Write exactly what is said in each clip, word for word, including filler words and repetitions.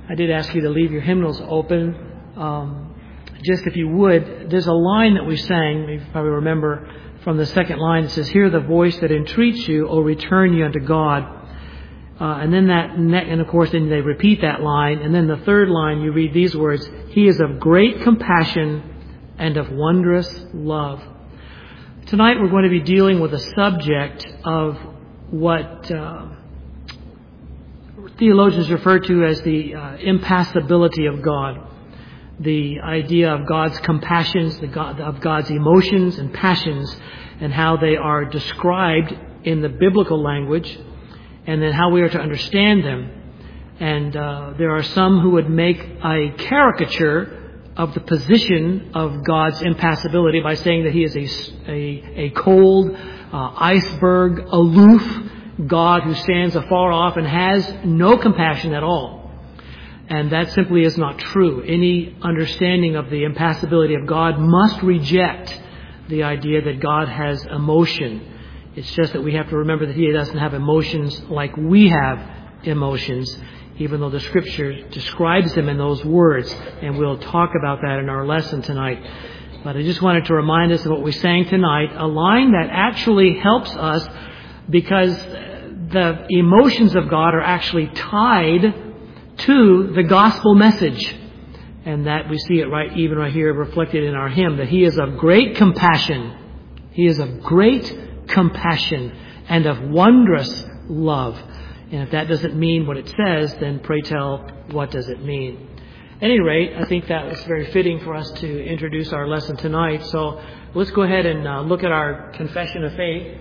I did ask you to leave your hymnals open. Um, just if you would, there's a line that we sang, you probably remember from the second line. It says, "Hear the voice that entreats you, O return ye unto God." Uh, and then that, and of course, then they repeat that line. And then the third line, you read these words, "He is of great compassion and of wondrous love." Tonight we're going to be dealing with a subject of what uh, theologians refer to as the uh, impassibility of God. The idea of God's compassions, the God, of God's emotions and passions, and how they are described in the biblical language, and then how we are to understand them. And uh, there are some who would make a caricature of the position of God's impassibility by saying that He is a, a, a cold, uh, iceberg, aloof God who stands afar off and has no compassion at all. And that simply is not true. Any understanding of the impassibility of God must reject the idea that God has emotion. It's just that we have to remember that He doesn't have emotions like we have emotions, even though the Scripture describes them in those words. And we'll talk about that in our lesson tonight. But I just wanted to remind us of what we sang tonight, a line that actually helps us because the emotions of God are actually tied to the gospel message. And that we see it right, even right here reflected in our hymn, that He is of great compassion. He is of great compassion and of wondrous love. And if that doesn't mean what it says, then pray tell, what does it mean? At any rate, I think that was very fitting for us to introduce our lesson tonight. So let's go ahead and uh, look at our confession of faith.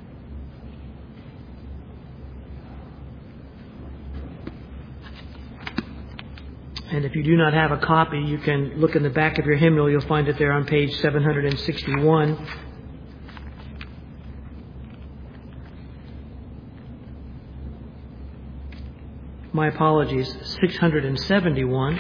And if you do not have a copy, you can look in the back of your hymnal. You'll find it there on page seven hundred sixty-one. My apologies, six hundred seventy-one.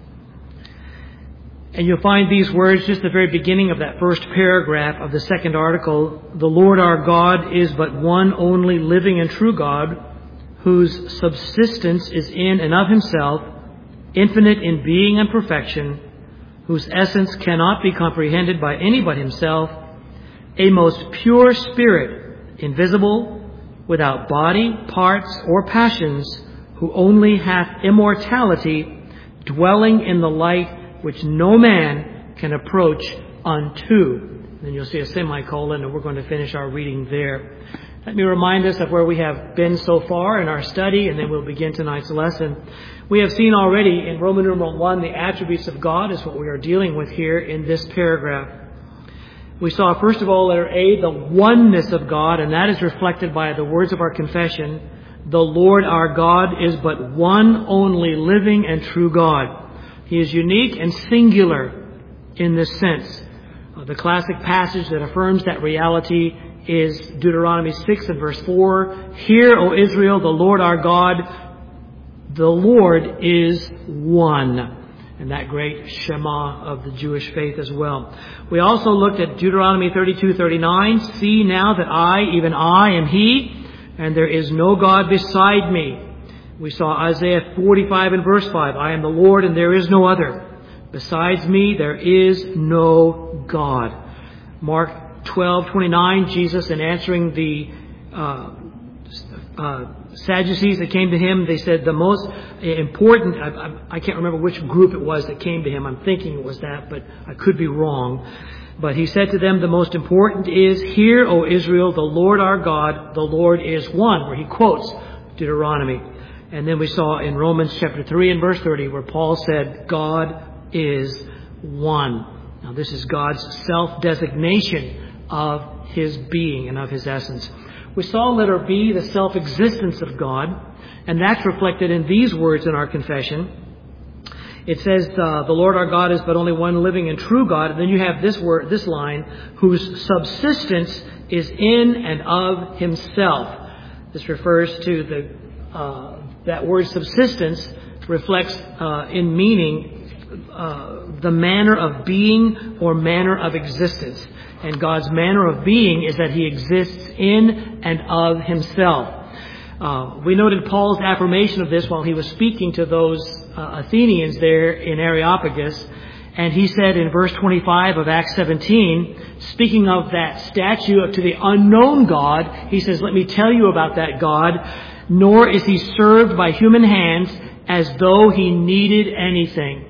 And you'll find these words just at the very beginning of that first paragraph of the second article. "The Lord our God is but one only living and true God, whose subsistence is in and of Himself, infinite in being and perfection, whose essence cannot be comprehended by any but Himself, a most pure spirit, invisible, without body, parts, or passions, who only hath immortality, dwelling in the light which no man can approach unto." Then you'll see a semicolon, and we're going to finish our reading there. Let me remind us of where we have been so far in our study, and then we'll begin tonight's lesson. We have seen already in Roman numeral one, the attributes of God is what we are dealing with here in this paragraph. We saw, first of all, letter A, the oneness of God, and that is reflected by the words of our confession. The Lord our God is but one only living and true God. He is unique and singular in this sense. Uh, the classic passage that affirms that reality is Deuteronomy six and verse four. "Hear, O Israel, the Lord our God, the Lord is one." And that great Shema of the Jewish faith as well. We also looked at Deuteronomy thirty-two thirty-nine. "See now that I, even I, am He, and there is no God beside me." We saw Isaiah forty-five and verse five. "I am the Lord, and there is no other. Besides me, there is no God." Mark twelve twenty-nine, Jesus, in answering the uh, uh, Sadducees that came to Him, they said the most important, I, I, I can't remember which group it was that came to Him. I'm thinking it was that, but I could be wrong. But He said to them, the most important is, "Hear, O Israel, the Lord our God, the Lord is one," where He quotes Deuteronomy. And then we saw in Romans chapter three and verse thirty, where Paul said, God is one. Now this is God's self-designation of His being and of His essence. We saw letter B, the self-existence of God, and that's reflected in these words in our confession. It says, uh, "The Lord our God is but only one living and true God." And then you have this word, this line, "whose subsistence is in and of Himself." This refers to the uh, that word subsistence reflects uh, in meaning uh, the manner of being or manner of existence. And God's manner of being is that He exists in and of Himself. Uh, we noted Paul's affirmation of this while he was speaking to those uh, Athenians there in Areopagus. And he said in verse twenty-five of Acts seventeen, speaking of that statue to the unknown God, he says, let me tell you about that God, nor is he served by human hands as though he needed anything.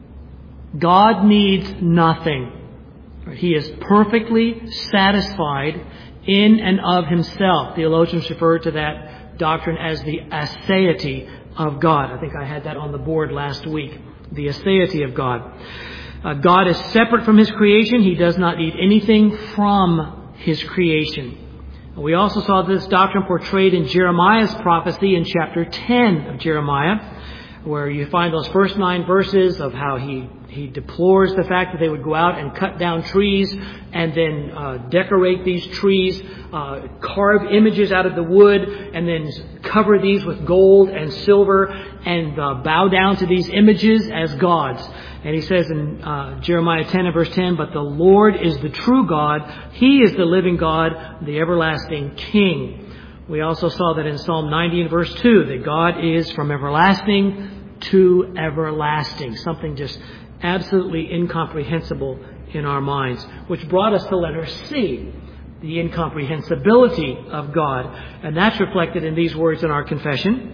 God needs nothing. He is perfectly satisfied in and of himself. Theologians refer to that doctrine as the aseity of God. I think I had that on the board last week. The aseity of God. Uh, God is separate from His creation. He does not need anything from His creation. We also saw this doctrine portrayed in Jeremiah's prophecy in chapter ten of Jeremiah, where you find those first nine verses of how he, he deplores the fact that they would go out and cut down trees and then uh, decorate these trees, uh, carve images out of the wood, and then cover these with gold and silver and uh, bow down to these images as gods. And he says in uh, Jeremiah ten and verse ten, but the Lord is the true God. He is the living God, the everlasting King. We also saw that in Psalm ninety and verse two, that God is from everlasting to everlasting. Something just absolutely incomprehensible in our minds. Which brought us to letter C, the incomprehensibility of God. And that's reflected in these words in our confession.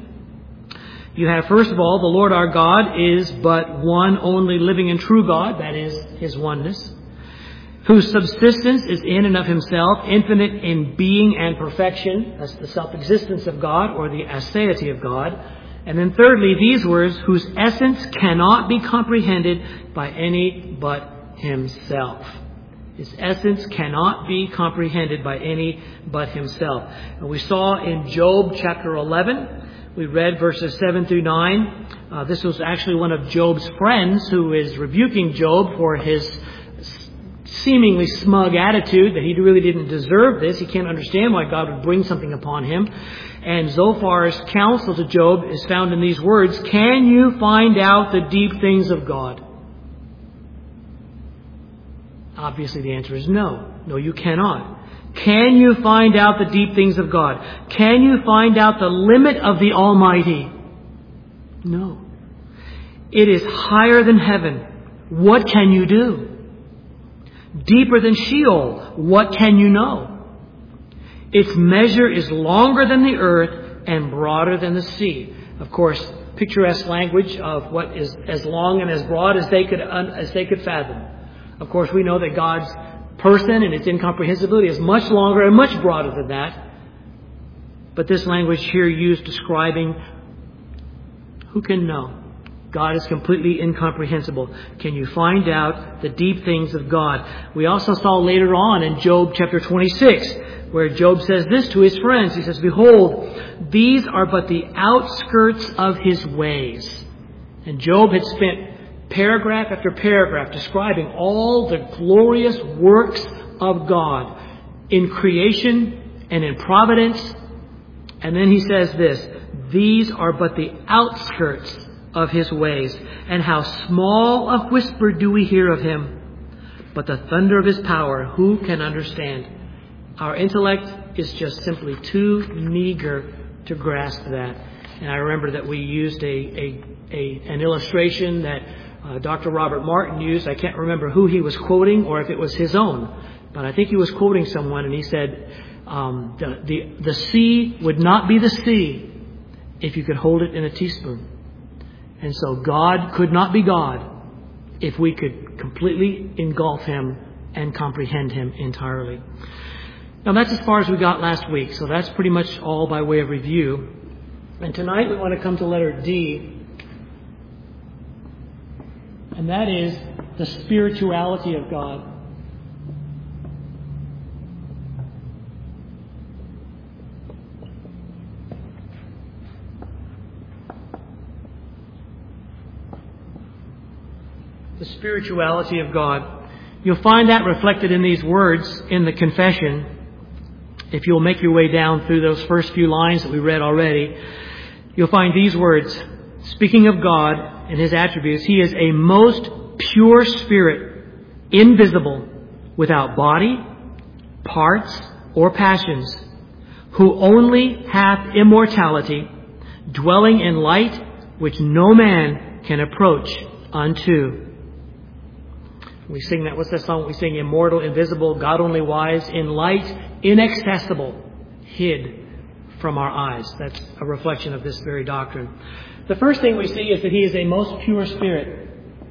You have, first of all, the Lord our God is but one only living and true God, that is, His oneness, whose subsistence is in and of Himself, infinite in being and perfection. That's the self-existence of God, or the aseity of God. And then thirdly, these words, whose essence cannot be comprehended by any but Himself. His essence cannot be comprehended by any but Himself. And we saw in Job chapter eleven, we read verses seven through nine. Uh, this was actually one of Job's friends who is rebuking Job for his seemingly smug attitude, that he really didn't deserve this. He can't understand why God would bring something upon him. And Zophar's counsel to Job is found in these words, can you find out the deep things of God? Obviously the answer is no. No, you cannot. Can you find out the deep things of God? Can you find out the limit of the Almighty? No. It is higher than heaven. What can you do? Deeper than Sheol. What can you know? Its measure is longer than the earth and broader than the sea. Of course, picturesque language of what is as long and as broad as they could as they could fathom. Of course, we know that God's person and its incomprehensibility is much longer and much broader than that. But this language here used describing who can know. God is completely incomprehensible. Can you find out the deep things of God? We also saw later on in Job chapter twenty-six, where Job says this to his friends. He says, behold, these are but the outskirts of His ways. And Job had spent paragraph after paragraph describing all the glorious works of God in creation and in providence. And then he says this, these are but the outskirts of His ways. And how small a whisper do we hear of Him, but the thunder of His power, who can understand? Our intellect is just simply too meager to grasp that. And I remember that we used a, a, a an illustration that Uh, Doctor Robert Martin used. I can't remember who he was quoting or if it was his own, but I think he was quoting someone, and he said um, the, the the sea would not be the sea if you could hold it in a teaspoon. And so God could not be God if we could completely engulf Him and comprehend Him entirely. Now that's as far as we got last week, so that's pretty much all by way of review. And tonight we want to come to letter D. And that is the spirituality of God. The spirituality of God. You'll find that reflected in these words in the confession. If you'll make your way down through those first few lines that we read already, you'll find these words. Speaking of God and His attributes, He is a most pure spirit, invisible, without body, parts, or passions, who only hath immortality, dwelling in light which no man can approach unto. We sing that, what's that song we sing? Immortal, invisible, God only wise, in light, inaccessible, hid from our eyes. That's a reflection of this very doctrine. The first thing we see is that He is a most pure Spirit.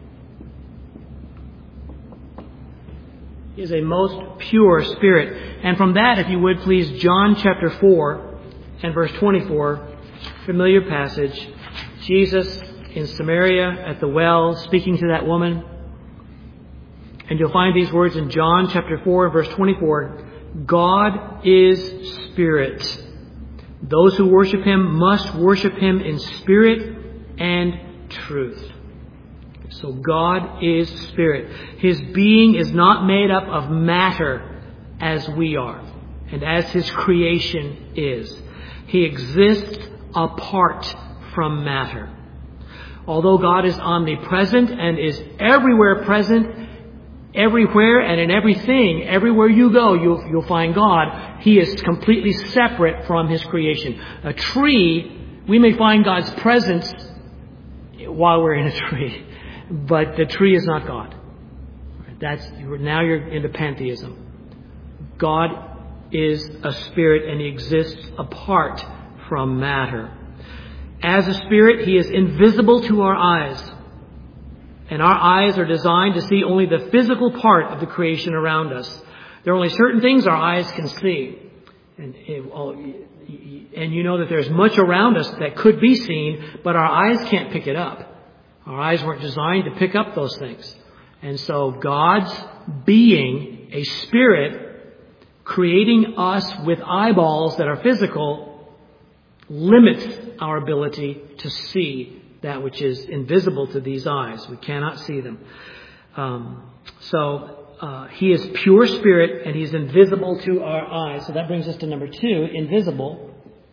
He is a most pure Spirit. And from that, if you would please, John chapter four and verse twenty-four, familiar passage. Jesus in Samaria at the well, speaking to that woman. And you'll find these words in John chapter four and verse twenty-four. God is Spirit. Those who worship Him must worship Him in spirit and truth. So God is Spirit. His being is not made up of matter as we are and as His creation is. He exists apart from matter. Although God is omnipresent and is everywhere present, everywhere and in everything, everywhere you go, you'll, you'll find God. He is completely separate from His creation. A tree, we may find God's presence while we're in a tree, but the tree is not God. That's, now you're into pantheism. God is a spirit and He exists apart from matter. As a spirit, He is invisible to our eyes. And our eyes are designed to see only the physical part of the creation around us. There are only certain things our eyes can see. And, and you know that there's much around us that could be seen, but our eyes can't pick it up. Our eyes weren't designed to pick up those things. And so God's being a spirit, creating us with eyeballs that are physical, limits our ability to see that which is invisible to these eyes. We cannot see them. Um, so uh, He is pure spirit and He's invisible to our eyes. So that brings us to number two, invisible.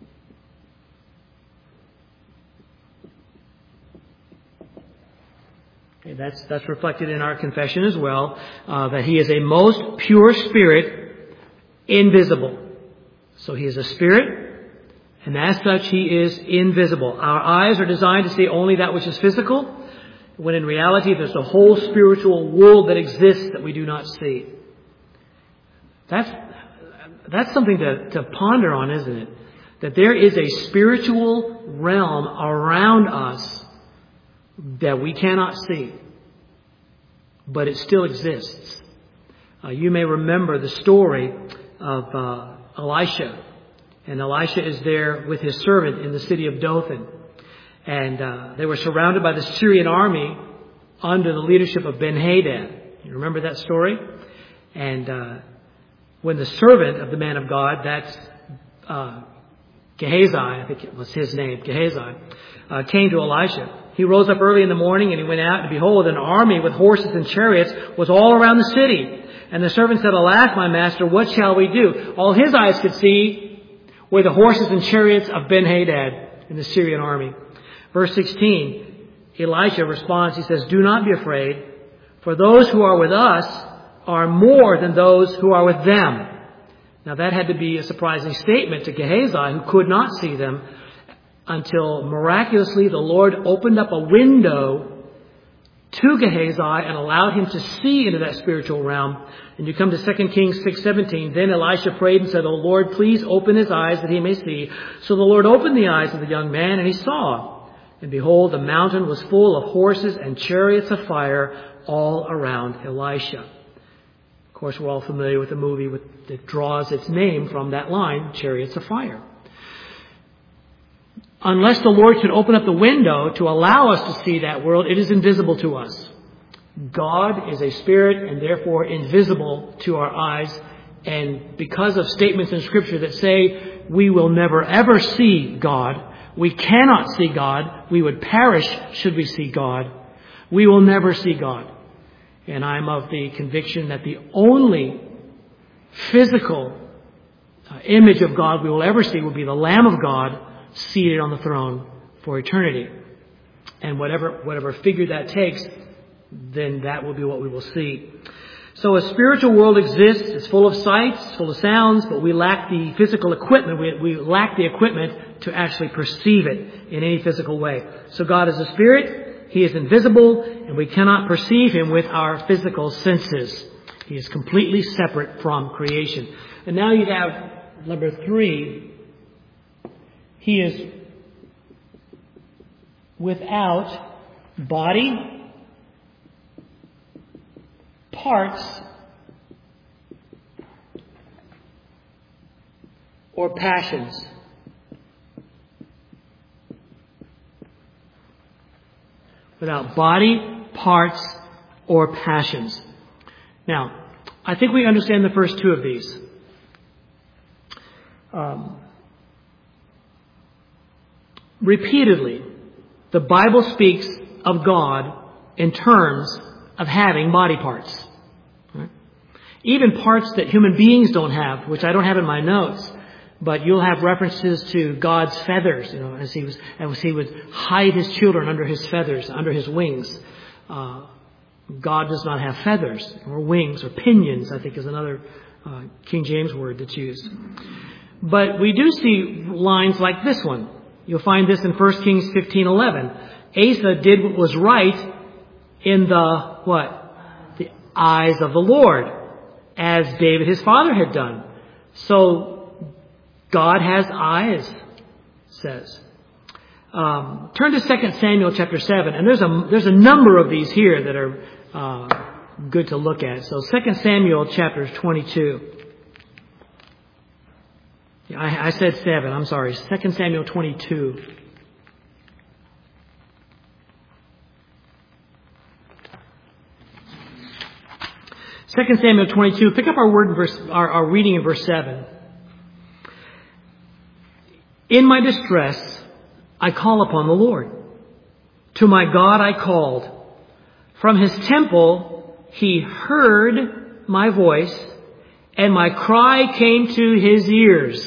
Okay, that's that's reflected in our confession as well, uh, that He is a most pure spirit, invisible. So He is a spirit. And as such, He is invisible. Our eyes are designed to see only that which is physical, when in reality there's a whole spiritual world that exists that we do not see. That's, that's something to, to ponder on, isn't it? That there is a spiritual realm around us that we cannot see, but it still exists. Uh, you may remember the story of uh, Elisha. And Elisha is there with his servant in the city of Dothan. And uh, they were surrounded by the Syrian army under the leadership of Ben-Hadad. You remember that story? And uh, when the servant of the man of God, that's uh, Gehazi, I think it was his name, Gehazi, uh, came to Elisha, he rose up early in the morning and he went out, and behold, an army with horses and chariots was all around the city. And the servant said, "Alas, my master, what shall we do?" All his eyes could see were the horses and chariots of Ben-Hadad in the Syrian army. Verse sixteen, Elisha responds, he says, "Do not be afraid, for those who are with us are more than those who are with them." Now that had to be a surprising statement to Gehazi, who could not see them, until miraculously the Lord opened up a window to Gehazi and allowed him to see into that spiritual realm. And you come to Second Kings six seventeen. Then Elisha prayed and said, "O Lord, please open his eyes that he may see." So the Lord opened the eyes of the young man, and he saw. And behold, the mountain was full of horses and chariots of fire all around Elisha. Of course, we're all familiar with the movie with, that draws its name from that line, Chariots of Fire. Unless the Lord should open up the window to allow us to see that world, it is invisible to us. God is a spirit and therefore invisible to our eyes. And because of statements in Scripture that say we will never ever see God, we cannot see God, we would perish should we see God, we will never see God. And I'm of the conviction that the only physical uh, image of God we will ever see will be the Lamb of God seated on the throne for eternity. And whatever whatever figure that takes, then that will be what we will see. So a spiritual world exists. It's full of sights, it's full of sounds, but we lack the physical equipment. We, we lack the equipment to actually perceive it in any physical way. So God is a spirit. He is invisible, and we cannot perceive Him with our physical senses. He is completely separate from creation. And now you have number three. He is without body, parts, or passions. Without body, parts, or passions. Now, I think we understand the first two of these. Um, repeatedly, the Bible speaks of God in terms of having body parts. Right? Even parts that human beings don't have, which I don't have in my notes, but you'll have references to God's feathers, you know, as he was, as he would hide his children under his feathers, under his wings. Uh, God does not have feathers or wings or pinions, I think is another uh, King James word that's used. But we do see lines like this one. You'll find this in First Kings fifteen eleven. Asa did what was right in the, what? The eyes of the Lord, as David his father had done. So, God has eyes, says. Um, turn to Second Samuel chapter seven, and there's a there's a number of these here that are uh, good to look at. So Second Samuel chapter twenty-two. Yeah, I, I said seven. I'm sorry. Second Samuel twenty-two. Second Samuel twenty-two. Pick up our word in verse, our, our reading in verse seven. In my distress, I call upon the Lord. To my God I called. From his temple, he heard my voice, and my cry came to his ears.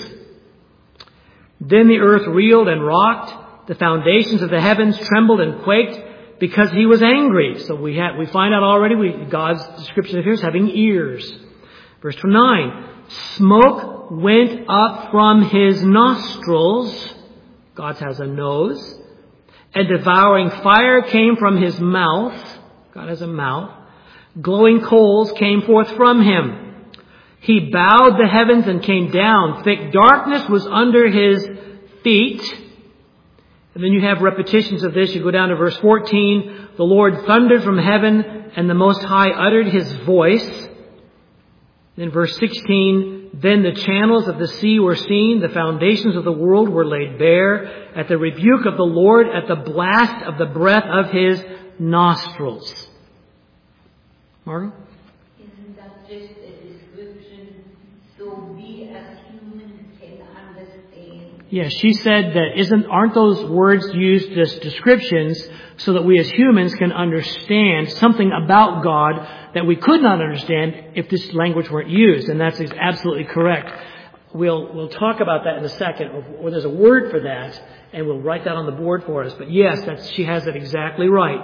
Then the earth reeled and rocked. The foundations of the heavens trembled and quaked because he was angry. So we have, we find out already we, God's description of here is having ears. Verse nine. Smoke went up from his nostrils. God has a nose. And devouring fire came from his mouth. God has a mouth. Glowing coals came forth from him. He bowed the heavens and came down. Thick darkness was under his feet. And then you have repetitions of this. You go down to verse fourteen. The Lord thundered from heaven, and the Most High uttered his voice. In verse sixteen, then the channels of the sea were seen, the foundations of the world were laid bare, at the rebuke of the Lord, at the blast of the breath of his nostrils. Margaret? Isn't that just a description so we as humans can understand? Yes, she said that isn't aren't those words used as descriptions so that we as humans can understand something about God that we could not understand if this language weren't used, and that's absolutely correct. We'll we'll talk about that in a second, or there's a word for that, and we'll write that on the board for us. But yes, that's, she has it exactly right.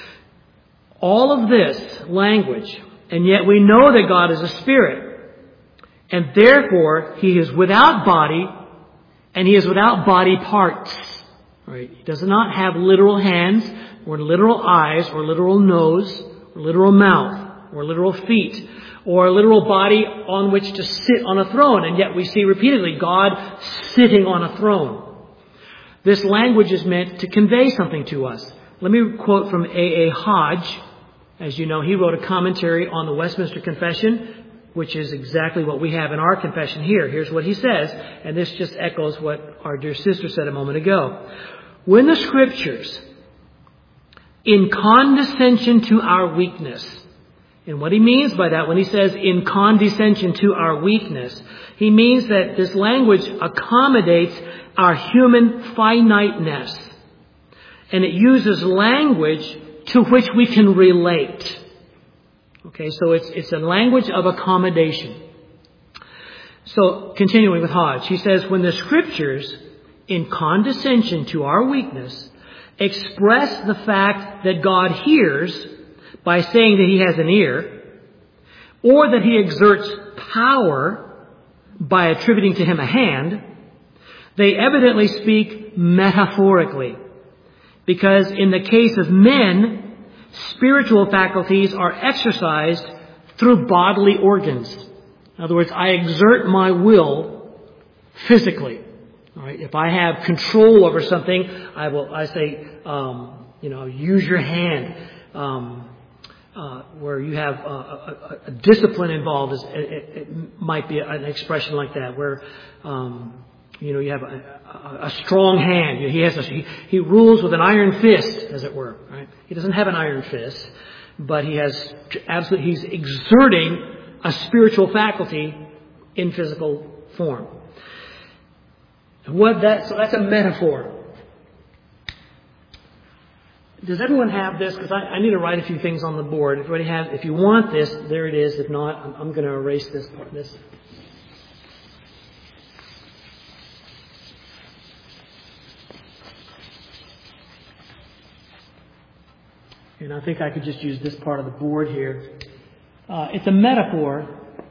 All of this language, and yet we know that God is a spirit, and therefore He is without body, and He is without body parts. Right? He does not have literal hands, or literal eyes, or literal nose, or literal mouth, or literal feet, or a literal body on which to sit on a throne. And yet we see repeatedly God sitting on a throne. This language is meant to convey something to us. Let me quote from A A Hodge. As you know, he wrote a commentary on the Westminster Confession, which is exactly what we have in our confession here. Here's what he says, and this just echoes what our dear sister said a moment ago. When the Scriptures, in condescension to our weakness, and what he means by that, when he says in condescension to our weakness, he means that this language accommodates our human finiteness. And it uses language to which we can relate. Okay, so it's it's a language of accommodation. So, continuing with Hodge, he says, when the Scriptures, in condescension to our weakness, express the fact that God hears by saying that He has an ear, or that he exerts power by attributing to him a hand, they evidently speak metaphorically. Because in the case of men, spiritual faculties are exercised through bodily organs. In other words, I exert my will physically. All right? If I have control over something, I will. I say, um, you know, use your hand. Um, uh, where you have a, a, a discipline involved, is, it, it might be an expression like that. Where um, you know you have a, a, a strong hand. He has a, he, he rules with an iron fist, as it were. Right? He doesn't have an iron fist, but he has absolutely. He's exerting a spiritual faculty in physical form. What that? So that's a metaphor. Does everyone have this? Because I, I need to write a few things on the board. If everybody has, if you want this, there it is. If not, I'm, I'm going to erase this part. This. And I think I could just use this part of the board here. Uh, it's a metaphor.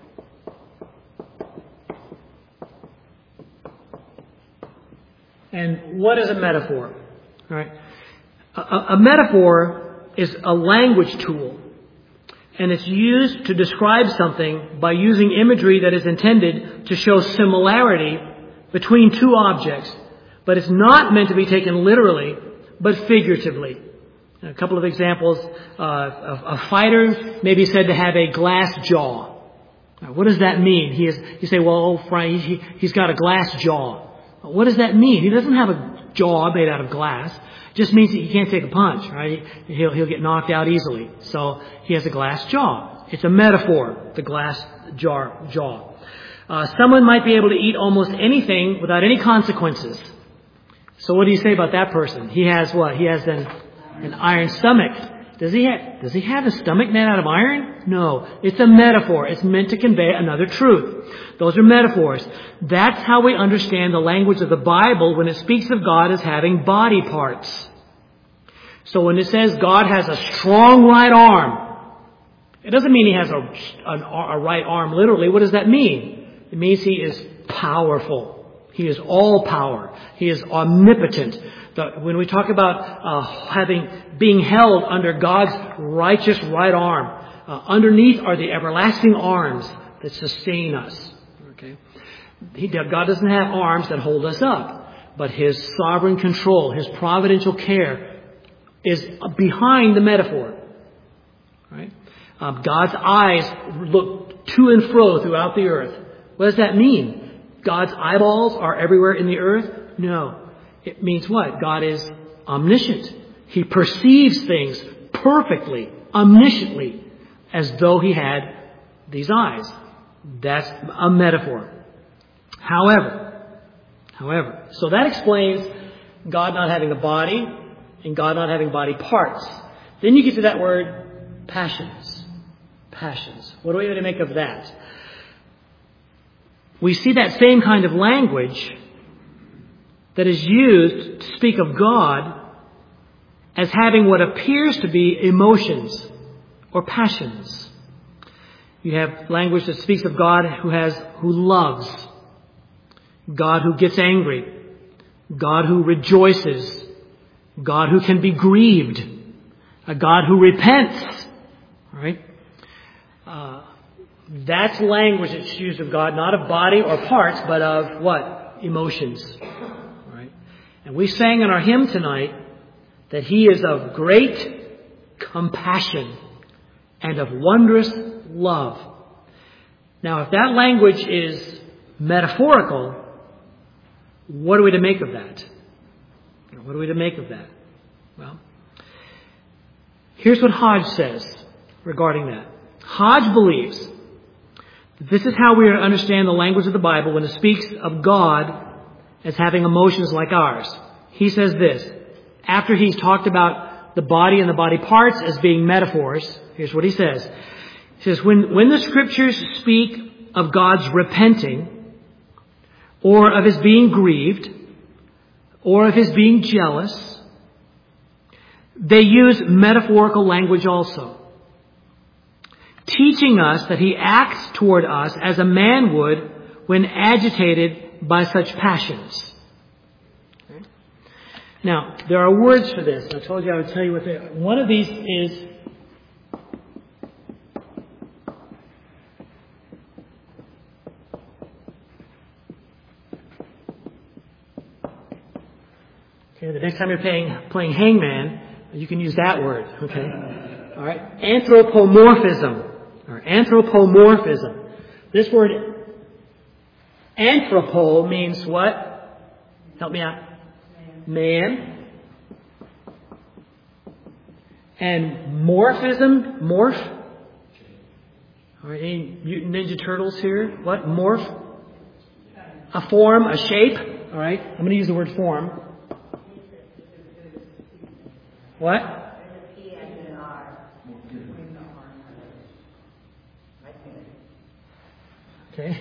And what is a metaphor? All right. A, a metaphor is a language tool, and it's used to describe something by using imagery that is intended to show similarity between two objects, but it's not meant to be taken literally, but figuratively. A couple of examples. Uh, a, a fighter may be said to have a glass jaw. Now, what does that mean? He is, you say, well, oh, Frank, he, he's got a glass jaw. What does that mean? He doesn't have a jaw made out of glass. It just means that he can't take a punch, right? He'll, he'll get knocked out easily. So he has a glass jaw. It's a metaphor, the glass jar, jaw. Uh, someone might be able to eat almost anything without any consequences. So what do you say about that person? He has what? He has an, an iron stomach. Does he have, does he have a stomach made out of iron? No. It's a metaphor. It's meant to convey another truth. Those are metaphors. That's how we understand the language of the Bible when it speaks of God as having body parts. So when it says God has a strong right arm, it doesn't mean he has a, a, a right arm literally. What does that mean? It means he is powerful. He is all power. He is omnipotent. The, when we talk about uh, having being held under God's righteous right arm, uh, underneath are the everlasting arms that sustain us. Okay, he, God doesn't have arms that hold us up, but His sovereign control, His providential care, is behind the metaphor. Right? Um, God's eyes look to and fro throughout the earth. What does that mean? God's eyeballs are everywhere in the earth? No. It means what? God is omniscient. He perceives things perfectly, omnisciently, as though He had these eyes. That's a metaphor. However, however, so that explains God not having a body and God not having body parts. Then you get to that word, passions. Passions. What do we have to make of that? We see that same kind of language that is used to speak of God as having what appears to be emotions or passions. You have language that speaks of God who has, who loves, God who gets angry, God who rejoices, God who can be grieved, a God who repents. All right? Uh, that's language that's used of God, not of body or parts, but of what? Emotions. All right? And we sang in our hymn tonight that He is of great compassion and of wondrous love. Now, if that language is metaphorical, what are we to make of that? What are we to make of that? Well, here's what Hodge says regarding that. Hodge believes that this is how we are to understand the language of the Bible when it speaks of God as having emotions like ours. He says this, after he's talked about the body and the body parts as being metaphors, here's what he says. He says, when, when the Scriptures speak of God's repenting, or of His being grieved, or of His being jealous, they use metaphorical language also. teaching us that he acts toward us as a man would when agitated by such passions. Okay. Now, there are words for this. I told you I would tell you what they are. One of these is okay, the next time you're playing, playing hangman, you can use that word. Okay. All right. Anthropomorphism. Or anthropomorphism. This word anthropo means what? Help me out. Man. And morphism, morph. All right, any Mutant Ninja Turtles here? What? Morph? A form, a shape. All right. I'm going to use the word form. What? Okay.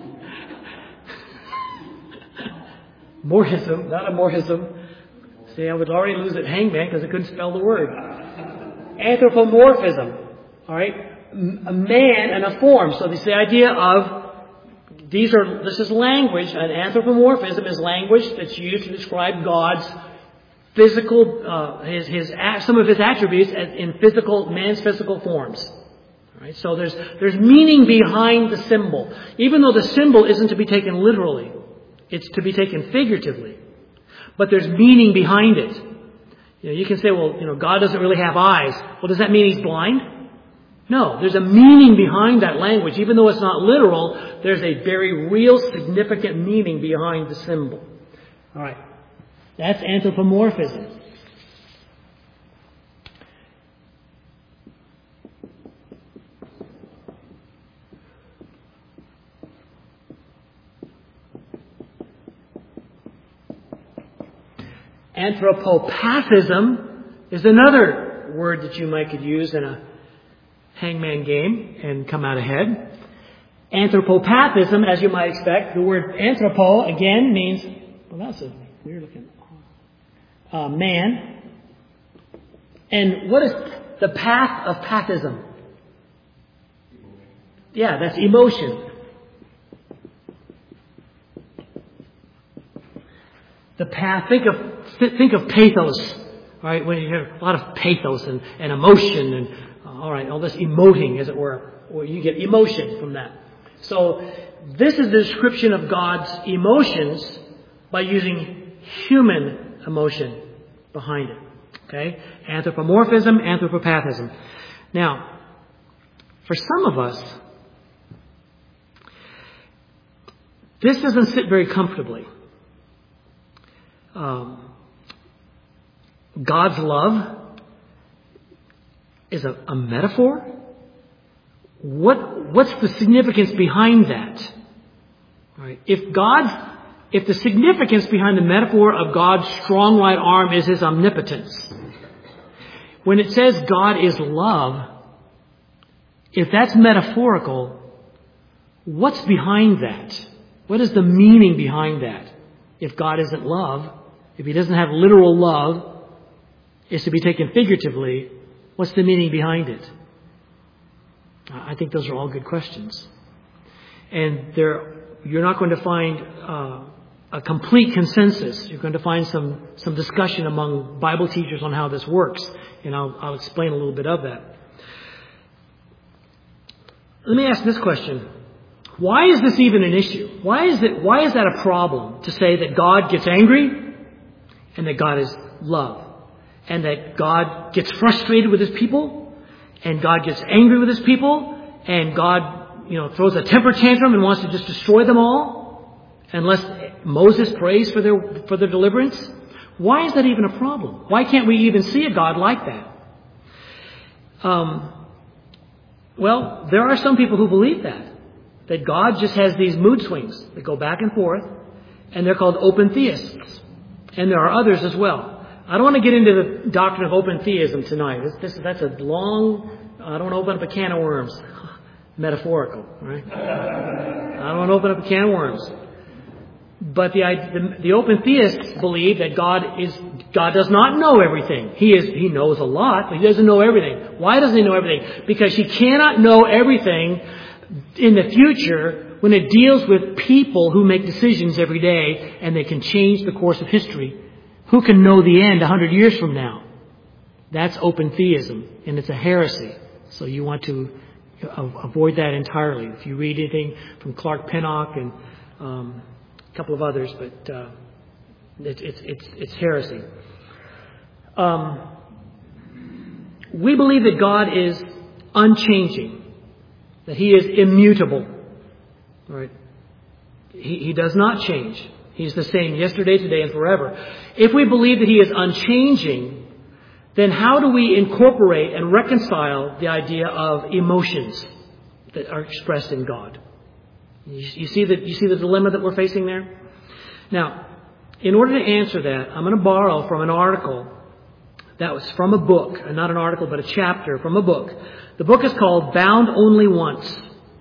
Morphism, not a morphism. See, I would already lose at hangman because I couldn't spell the word. Anthropomorphism. All right, a man and a form. So this is the idea of these are. This is language. An anthropomorphism is language that's used to describe God's physical, uh, his his some of his attributes in physical man's physical forms. Right? So there's there's meaning behind the symbol. Even though the symbol isn't to be taken literally, it's to be taken figuratively. But there's meaning behind it. You know, you can say, well, you know, God doesn't really have eyes. Well, does that mean he's blind? No, there's a meaning behind that language. Even though it's not literal, there's a very real, significant meaning behind the symbol. All right. That's anthropomorphism. Anthropopathism is another word that you might could use in a hangman game and come out ahead. Anthropopathism, as you might expect, the word anthropo again means, well, that's a weird looking uh, man. And what is the path of pathism? Yeah, that's emotion. The path, think of think of pathos, right? When you hear a lot of pathos and, and emotion and, uh, all right, all this emoting, as it were. Or you get emotion from that. So this is the description of God's emotions by using human emotion behind it. Okay? Anthropomorphism, anthropopathism. Now, for some of us, this doesn't sit very comfortably. Um, God's love is a, a metaphor? What what's the significance behind that? All right. If God's if the significance behind the metaphor of God's strong right arm is his omnipotence, when it says God is love, if that's metaphorical, what's behind that? What is the meaning behind that? If God isn't love, if he doesn't have literal love, is to be taken figuratively, what's the meaning behind it? I think those are all good questions. And there, you're not going to find uh, a complete consensus. You're going to find some, some discussion among Bible teachers on how this works. And I'll, I'll explain a little bit of that. Let me ask this question. Why is this even an issue? Why is it, why is that a problem to say that God gets angry and that God is love? And that God gets frustrated with his people and God gets angry with his people and God, you know, throws a temper tantrum and wants to just destroy them all unless Moses prays for their, for their deliverance? Why is that even a problem? Why can't we even see a God like that? Um, well, there are some people who believe that. That God just has these mood swings that go back and forth, and they're called open theists. And there are others as well. I don't want to get into the doctrine of open theism tonight. This, this, that's a long, I don't want to open up a can of worms. Metaphorical, right? I don't want to open up a can of worms. But the, the the open theists believe that God is God does not know everything. He is He knows a lot, but He doesn't know everything. Why doesn't He know everything? Because He cannot know everything in the future when it deals with people who make decisions every day and they can change the course of history. Who can know the end a hundred years from now? That's open theism, and it's a heresy. So you want to avoid that entirely. If you read anything from Clark Pinnock and um, a couple of others, but uh, it, it's it's it's heresy. Um, we believe that God is unchanging, that He is immutable. Right? He, he does not change. He's the same yesterday, today, and forever. If we believe that He is unchanging, then how do we incorporate and reconcile the idea of emotions that are expressed in God? You, you see the you see the dilemma that we're facing there? Now, in order to answer that, I'm going to borrow from an article that was from a book, not an article, but a chapter from a book. The book is called Bound Only Once.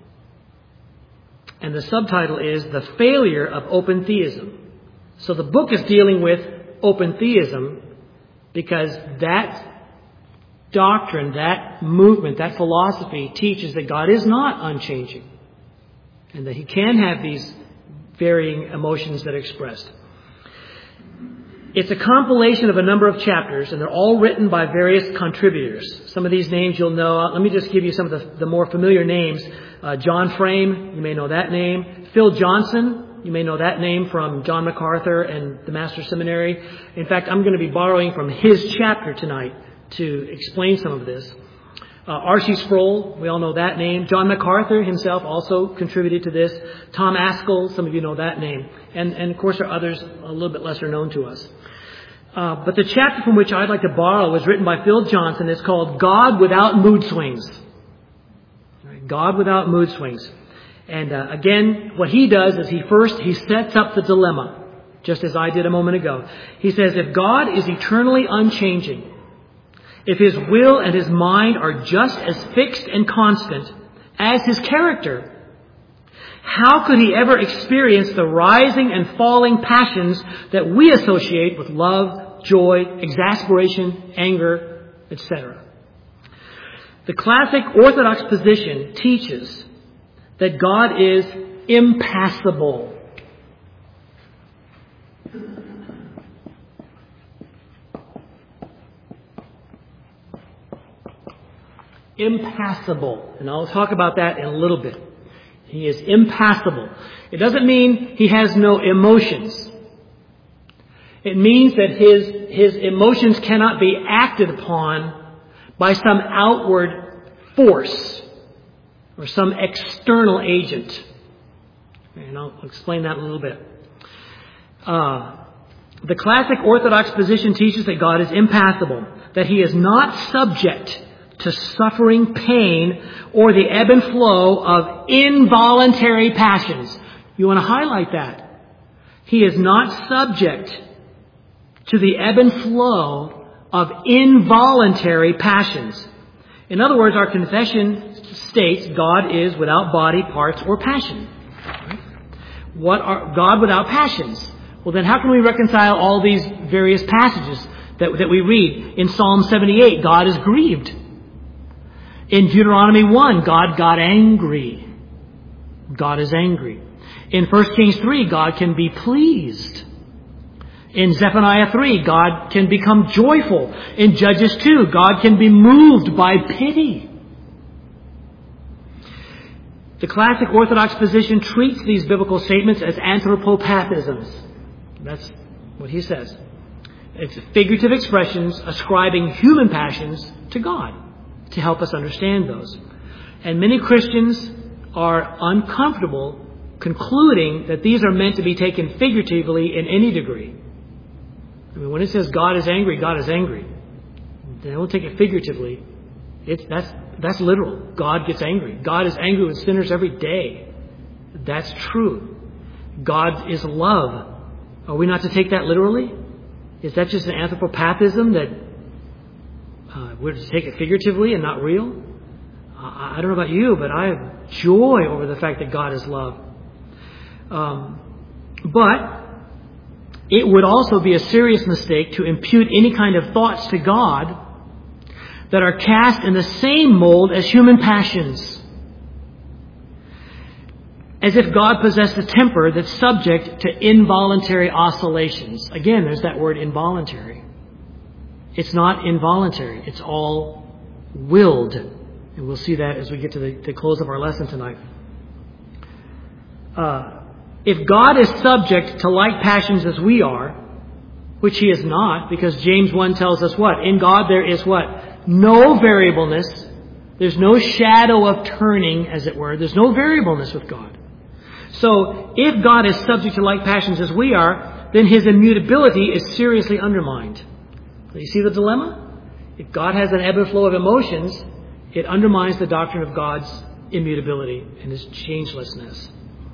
And the subtitle is The Failure of Open Theism. So the book is dealing with open theism because that doctrine, that movement, that philosophy teaches that God is not unchanging and that He can have these varying emotions that are expressed. It's a compilation of a number of chapters, and they're all written by various contributors. Some of these names you'll know. Let me just give you some of the, the more familiar names. Uh, John Frame, you may know that name. Phil Johnson, you may know that name from John MacArthur and the Master's Seminary. In fact, I'm going to be borrowing from his chapter tonight to explain some of this. Uh, R C Sproul, we all know that name. John MacArthur himself also contributed to this. Tom Askell, some of you know that name. And, and of course, there are others a little bit lesser known to us. Uh, but the chapter from which I'd like to borrow was written by Phil Johnson. It's called God Without Mood Swings. Right? God Without Mood Swings. And uh, again, what he does is he first, he sets up the dilemma, just as I did a moment ago. He says, if God is eternally unchanging, if His will and His mind are just as fixed and constant as His character, how could He ever experience the rising and falling passions that we associate with love, joy, exasperation, anger, et cetera? The classic Orthodox position teaches that God is impassible. Impassible. And I'll talk about that in a little bit. He is impassible. It doesn't mean He has no emotions. It means that his, his emotions cannot be acted upon by some outward force or some external agent. And I'll explain that in a little bit. Uh, the classic Orthodox position teaches that God is impassible, that He is not subject to suffering, pain, or the ebb and flow of involuntary passions. You want to highlight that. He is not subject to the ebb and flow of involuntary passions. In other words, our confession states God is without body, parts, or passion. What are God without passions? Well, then how can we reconcile all these various passages that, that we read? In Psalm seventy-eight, God is grieved. In Deuteronomy one, God got angry. God is angry. In First Kings three, God can be pleased. In Zephaniah three, God can become joyful. In Judges two, God can be moved by pity. The classic Orthodox position treats these biblical statements as anthropopathisms. That's what he says. It's figurative expressions ascribing human passions to God, to help us understand those. And many Christians are uncomfortable concluding that these are meant to be taken figuratively in any degree. I mean, when it says God is angry, God is angry. They don't take it figuratively. It's, that's, that's literal. God gets angry. God is angry with sinners every day. That's true. God is love. Are we not to take that literally? Is that just an anthropopathism that Uh, we're to take it figuratively and not real? I, I don't know about you, but I have joy over the fact that God is love. Um, But it would also be a serious mistake to impute any kind of thoughts to God that are cast in the same mold as human passions, as if God possessed a temper that's subject to involuntary oscillations. Again, there's that word involuntary. It's not involuntary. It's all willed. And we'll see that as we get to the, the close of our lesson tonight. Uh, if God is subject to like passions as we are, which He is not, because James one tells us what? In God there is what? No variableness. There's no shadow of turning, as it were. There's no variableness with God. So, if God is subject to like passions as we are, then His immutability is seriously undermined. So you see the dilemma? If God has an ebb and flow of emotions, it undermines the doctrine of God's immutability and His changelessness.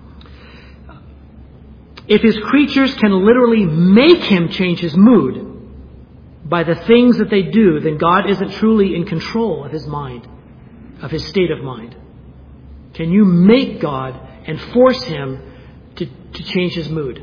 If His creatures can literally make Him change His mood by the things that they do, then God isn't truly in control of His mind, of His state of mind. Can you make God and force Him to, to change His mood?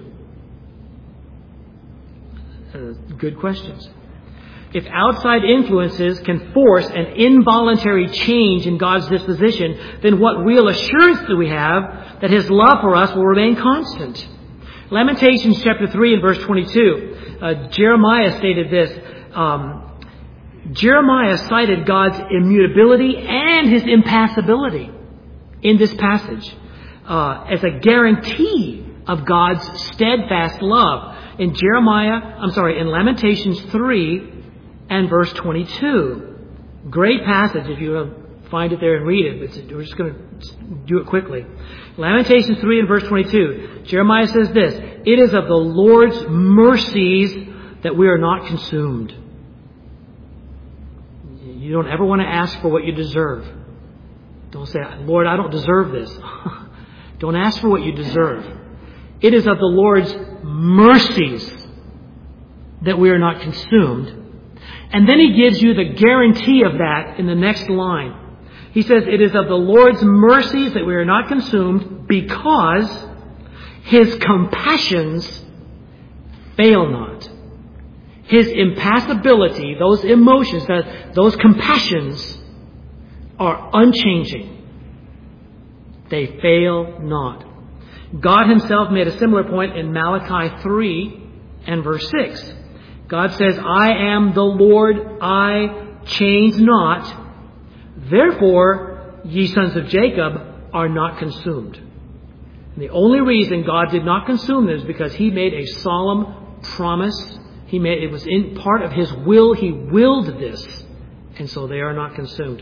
Uh, good questions. If outside influences can force an involuntary change in God's disposition, then what real assurance do we have that His love for us will remain constant? Lamentations chapter three and verse twenty-two, uh, Jeremiah stated this. Um, Jeremiah cited God's immutability and His impassibility in this passage uh, as a guarantee of God's steadfast love. In Jeremiah, I'm sorry, in Lamentations three and verse twenty-two. Great passage if you want to find it there and read it. But we're just going to do it quickly. Lamentations three and verse twenty-two. Jeremiah says this, "It is of the Lord's mercies that we are not consumed." You don't ever want to ask for what you deserve. Don't say, "Lord, I don't deserve this." Don't ask for what you deserve. It is of the Lord's mercies that we are not consumed. And then He gives you the guarantee of that in the next line. He says, "It is of the Lord's mercies that we are not consumed, because His compassions fail not." His impassibility, those emotions, those compassions are unchanging. They fail not. God Himself made a similar point in Malachi three and verse six. God says, "I am the Lord, I change not. Therefore, ye sons of Jacob are not consumed." And the only reason God did not consume them is because He made a solemn promise. He made it was in part of His will. He willed this, and so they are not consumed.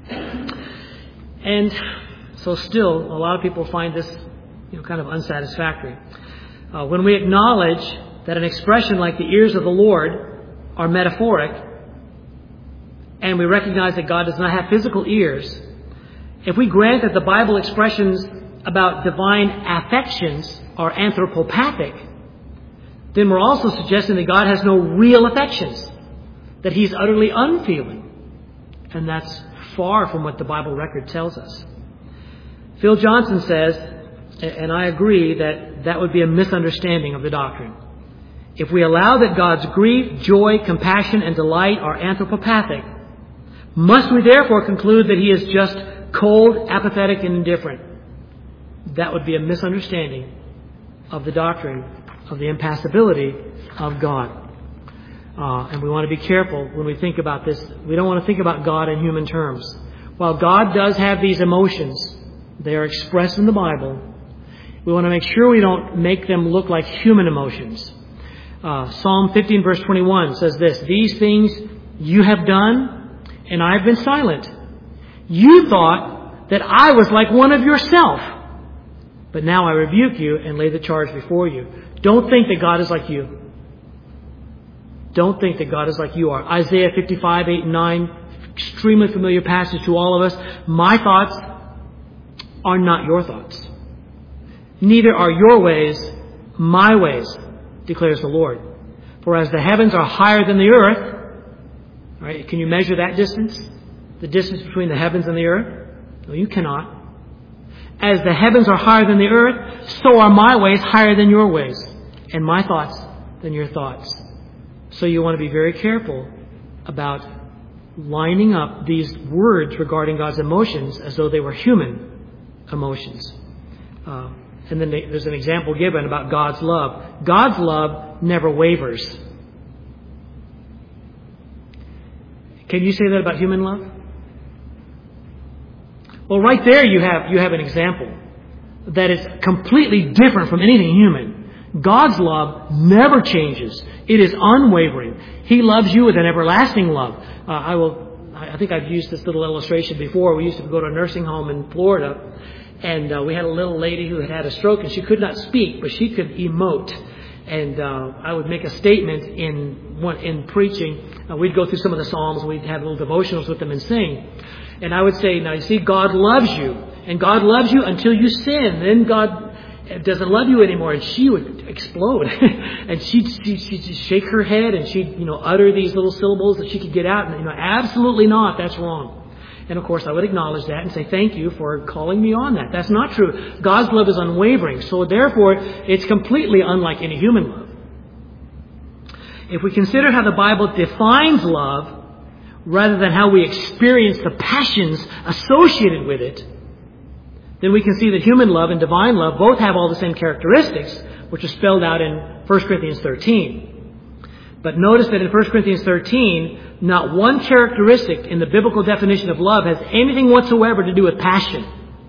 And so, still, a lot of people find this, you know, kind of unsatisfactory. Uh, when we acknowledge that an expression like the ears of the Lord are metaphoric, and we recognize that God does not have physical ears, if we grant that the Bible expressions about divine affections are anthropopathic, then we're also suggesting that God has no real affections, that He's utterly unfeeling. And that's far from what the Bible record tells us. Phil Johnson says, and I agree, that that would be a misunderstanding of the doctrine. If we allow that God's grief, joy, compassion, and delight are anthropopathic, must we therefore conclude that He is just cold, apathetic, and indifferent? That would be a misunderstanding of the doctrine of the impassibility of God. Uh, and we want to be careful when we think about this. We don't want to think about God in human terms. While God does have these emotions, they are expressed in the Bible, we want to make sure we don't make them look like human emotions. Uh, Psalm fifteen verse twenty-one says this, "These things you have done, and I have been silent. You thought that I was like one of yourself. But now I rebuke you and lay the charge before you." Don't think that God is like you. Don't think that God is like you are. Isaiah fifty-five, eight and nine, extremely familiar passage to all of us. "My thoughts are not your thoughts. Neither are your ways my ways, declares the Lord. For as the heavens are higher than the earth," right? Can you measure that distance? The distance between the heavens and the earth? No, you cannot. As the heavens are higher than the earth, so are my ways higher than your ways, and my thoughts than your thoughts. So you want to be very careful about lining up these words regarding God's emotions as though they were human emotions. Uh, and then they, there's an example given about God's love. God's love never wavers. Can you say that about human love? Well, right there you have you have an example that is completely different from anything human. God's love never changes. It is unwavering. He loves you with an everlasting love. Uh, I will. I think I've used this little illustration before. We used to go to a nursing home in Florida, and uh, we had a little lady who had had a stroke, and she could not speak, but she could emote. And uh, I would make a statement in one, in preaching. Uh, we'd go through some of the Psalms. We'd have little devotionals with them and sing. And I would say, now you see, God loves you. And God loves you until you sin. Then God doesn't love you anymore. And she would explode. and she'd, she'd, she'd just shake her head and she'd, you know, utter these little syllables that she could get out. And, you know, absolutely not. That's wrong. And of course, I would acknowledge that and say, thank you for calling me on that. That's not true. God's love is unwavering. So therefore, it's completely unlike any human love. If we consider how the Bible defines love, rather than how we experience the passions associated with it, then we can see that human love and divine love both have all the same characteristics, which are spelled out in First Corinthians thirteen. But notice that in First Corinthians thirteen, not one characteristic in the biblical definition of love has anything whatsoever to do with passion.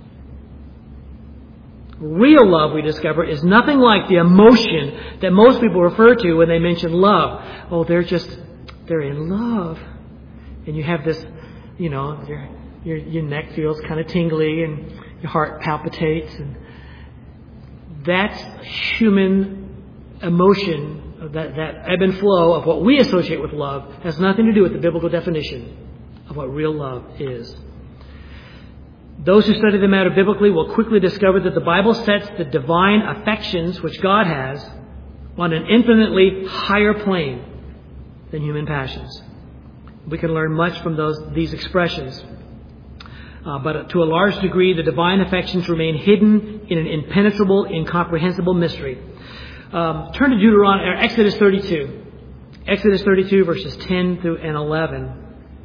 Real love, we discover, is nothing like the emotion that most people refer to when they mention love. Oh, they're just, they're in love. And you have this, you know, your your, your neck feels kind of tingly and your heart palpitates. And that's human emotion, that, that ebb and flow of what we associate with love has nothing to do with the biblical definition of what real love is. Those who study the matter biblically will quickly discover that the Bible sets the divine affections which God has on an infinitely higher plane than human passions. We can learn much from those these expressions. Uh, but to a large degree, the divine affections remain hidden in an impenetrable, incomprehensible mystery. Um, turn to Deuteronomy, or Exodus thirty-two. Exodus thirty-two, verses ten through and eleven.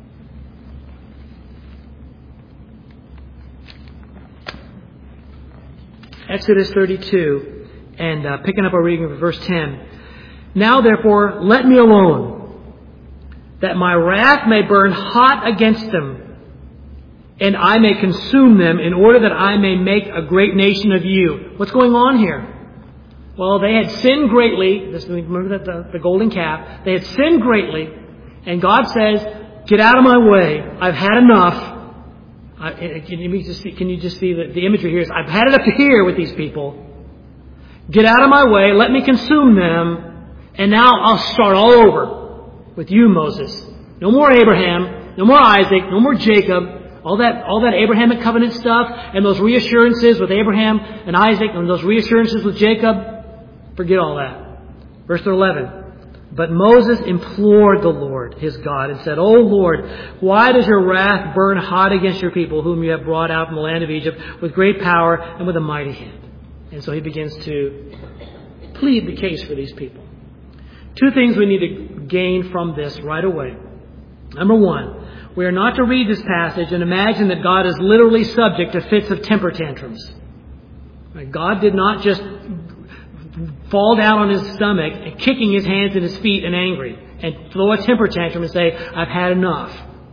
Exodus thirty-two, and uh, picking up our reading of verse ten. Now, therefore, let me alone, that my wrath may burn hot against them, and I may consume them, in order that I may make a great nation of you. What's going on here? Well, they had sinned greatly. This, remember that the, the golden calf? They had sinned greatly, and God says, "Get out of my way. I've had enough." Uh, can you just see, can you just see the, the imagery here is, I've had it up to here with these people. Get out of my way. Let me consume them, and now I'll start all over with you, Moses. No more Abraham. No more Isaac. No more Jacob. All that, all that Abrahamic covenant stuff and those reassurances with Abraham and Isaac and those reassurances with Jacob. Forget all that. Verse eleven. But Moses implored the Lord, his God, and said, "O Lord, why does your wrath burn hot against your people, whom you have brought out from the land of Egypt with great power and with a mighty hand?" And so he begins to plead the case for these people. Two things we need to gain from this right away. Number one, we are not to read this passage and imagine that God is literally subject to fits of temper tantrums. God did not just fall down on his stomach and kicking his hands and his feet and angry and throw a temper tantrum and say, "I've had enough."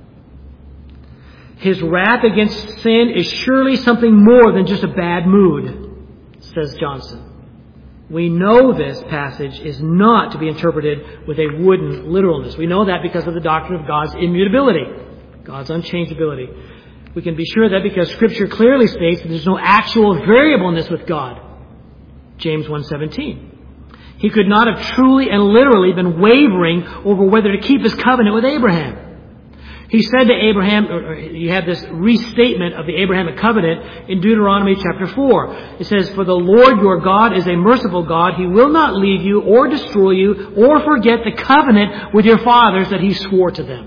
His wrath against sin is surely something more than just a bad mood, says Johnson. We know this passage is not to be interpreted with a wooden literalness. We know that because of the doctrine of God's immutability, God's unchangeability. We can be sure of that because Scripture clearly states that there's no actual variableness with God. James one seventeen. He could not have truly and literally been wavering over whether to keep his covenant with Abraham. He said to Abraham, or you have this restatement of the Abrahamic covenant in Deuteronomy chapter four. It says, "For the Lord your God is a merciful God. He will not leave you or destroy you or forget the covenant with your fathers that he swore to them."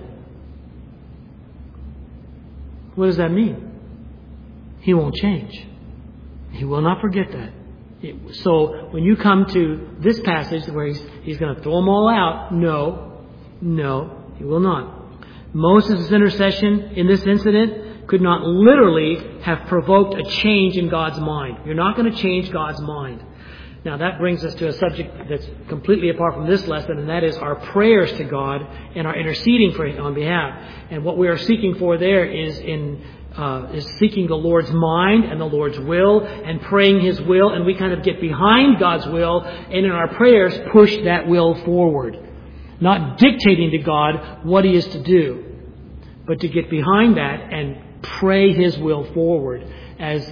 What does that mean? He won't change. He will not forget that. It, so when you come to this passage where he's, he's going to throw them all out, no, no, he will not. Moses' intercession in this incident could not literally have provoked a change in God's mind. You're not going to change God's mind. Now that brings us to a subject that's completely apart from this lesson, and that is our prayers to God and our interceding for Him on behalf. And what we are seeking for there is in uh, is seeking the Lord's mind and the Lord's will and praying His will, and we kind of get behind God's will and in our prayers push that will forward. Not dictating to God what He is to do, but to get behind that and pray His will forward as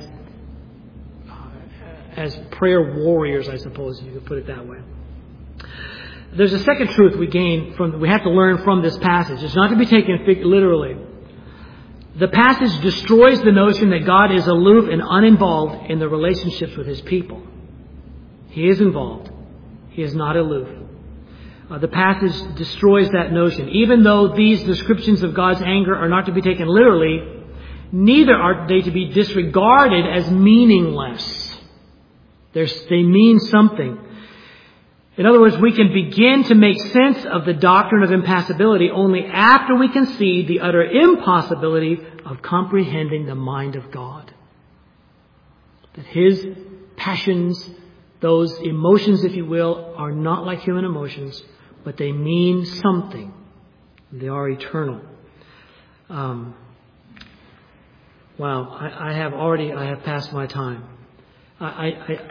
as prayer warriors, I suppose you could put it that way. There's a second truth we gain from, we have to learn from this passage. It's not to be taken literally. The passage destroys the notion that God is aloof and uninvolved in the relationships with His people. He is involved. He is not aloof. Uh, the passage destroys that notion. Even though these descriptions of God's anger are not to be taken literally, neither are they to be disregarded as meaningless. They're, they mean something. In other words, we can begin to make sense of the doctrine of impassibility only after we can see the utter impossibility of comprehending the mind of God. That His passions, those emotions, if you will, are not like human emotions, but they mean something. They are eternal. Um, wow, I, I have already, I have passed my time. I, I,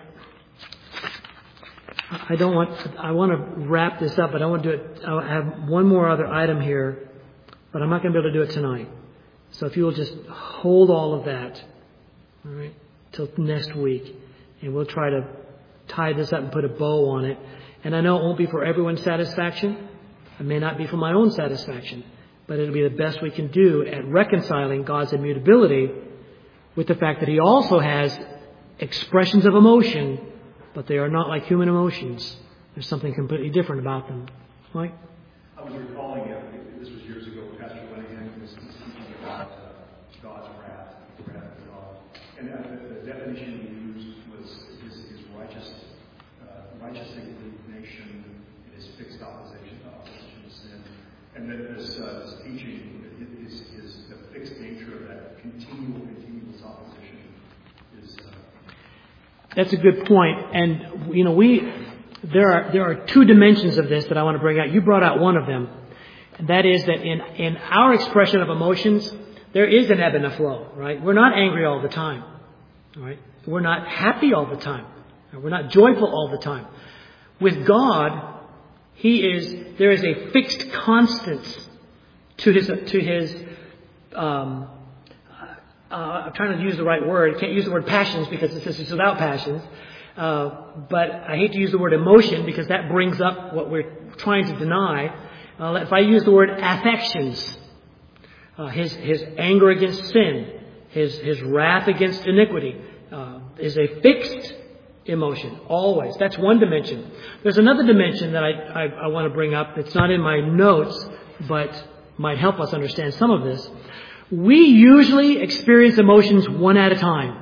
I don't want, I want to wrap this up, but I want to do it, I have one more other item here, but I'm not going to be able to do it tonight. So if you will just hold all of that, all right, till next week, and we'll try to tie this up and put a bow on it. And I know it won't be for everyone's satisfaction. It may not be for my own satisfaction, but it'll be the best we can do at reconciling God's immutability with the fact that He also has expressions of emotion, but they are not like human emotions. There's something completely different about them. Mike? I was recalling, uh, this was years ago, Pastor Lennihan was teaching about uh, God's wrath, the wrath of God. And uh, the, the definition he used was his, his righteous, uh, righteous indignation, his fixed opposition, opposition to sin. And that this, uh, this teaching is, is the fixed nature of that continual, continuous opposition is... Uh, That's a good point. And, you know, we, there are, there are two dimensions of this that I want to bring out. You brought out one of them. And that is that in, in our expression of emotions, there is an ebb and a flow, right? We're not angry all the time, right? We're not happy all the time. We're not joyful all the time. With God, He is, there is a fixed constance to His, to His, um, Uh, I'm trying to use the right word. I can't use the word passions because this is without passions. Uh, but I hate to use the word emotion because that brings up what we're trying to deny. Uh, if I use the word affections, uh, his his anger against sin, his his wrath against iniquity, uh, is a fixed emotion always. That's one dimension. There's another dimension that I, I I want to bring up. It's not in my notes, but might help us understand some of this. We usually experience emotions one at a time.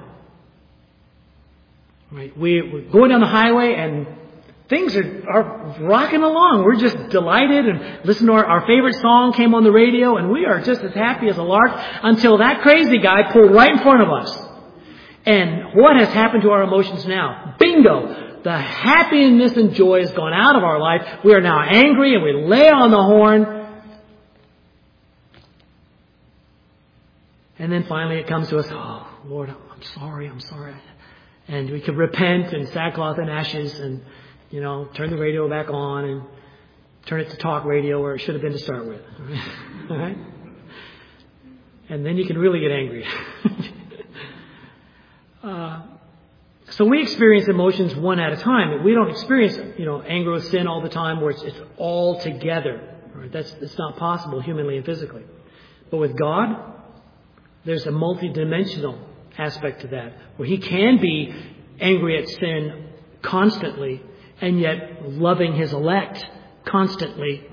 Right? We, we're going down the highway and things are, are rocking along. We're just delighted and listen to our, our favorite song came on the radio and we are just as happy as a lark until that crazy guy pulled right in front of us. And what has happened to our emotions now? Bingo! The happiness and joy has gone out of our life. We are now angry and we lay on the horn. And then finally it comes to us, oh, Lord, I'm sorry, I'm sorry. And we can repent in sackcloth and ashes and, you know, turn the radio back on and turn it to talk radio where it should have been to start with. All right? And then you can really get angry. uh, so we experience emotions one at a time. We don't experience, you know, anger with sin all the time where it's, it's all together. Right? That's, that's not possible humanly and physically. But with God, there's a multi-dimensional aspect to that, where He can be angry at sin constantly and yet loving His elect constantly.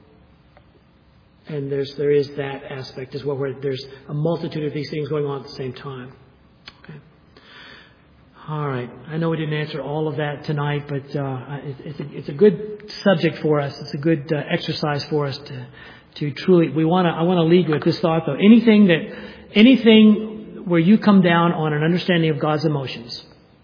And there's there is that aspect as well, where there's a multitude of these things going on at the same time. Okay. All right. I know we didn't answer all of that tonight, but uh, it, it's, a, it's a good subject for us. It's a good uh, exercise for us to to truly. We want to. I want to lead with this thought, though. Anything that, anything where you come down on an understanding of God's emotions,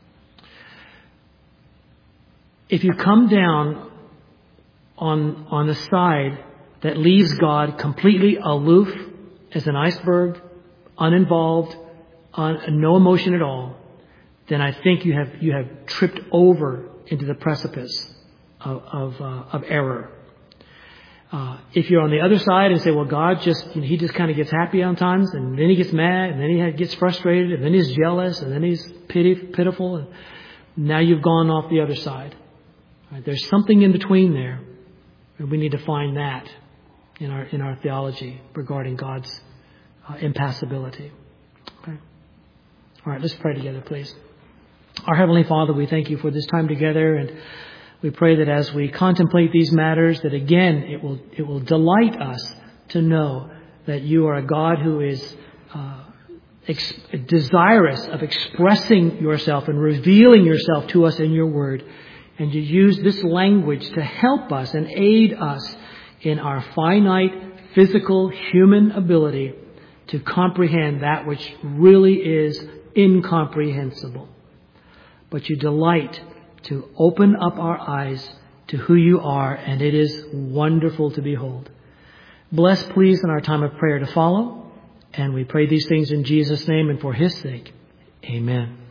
if you come down on on the side that leaves God completely aloof as an iceberg, uninvolved, on no emotion at all, then I think you have you have tripped over into the precipice of of, uh, of error. Uh, if you're on the other side and say, well, God just, you know, he just kind of gets happy on times, and then he gets mad, and then he gets frustrated, and then he's jealous, and then he's pity, pitiful, and now you've gone off the other side. Right? There's something in between there, and we need to find that in our in our theology regarding God's uh, impassibility. Okay. All right, let's pray together, please. Our Heavenly Father, we thank you for this time together, and we pray that as we contemplate these matters, that again it will it will delight us to know that you are a God who is uh, ex- desirous of expressing yourself and revealing yourself to us in your Word, and you use this language to help us and aid us in our finite, physical, human ability to comprehend that which really is incomprehensible. But you delight to open up our eyes to who you are, and it is wonderful to behold. Bless, please, in our time of prayer to follow, and we pray these things in Jesus' name and for his sake. Amen.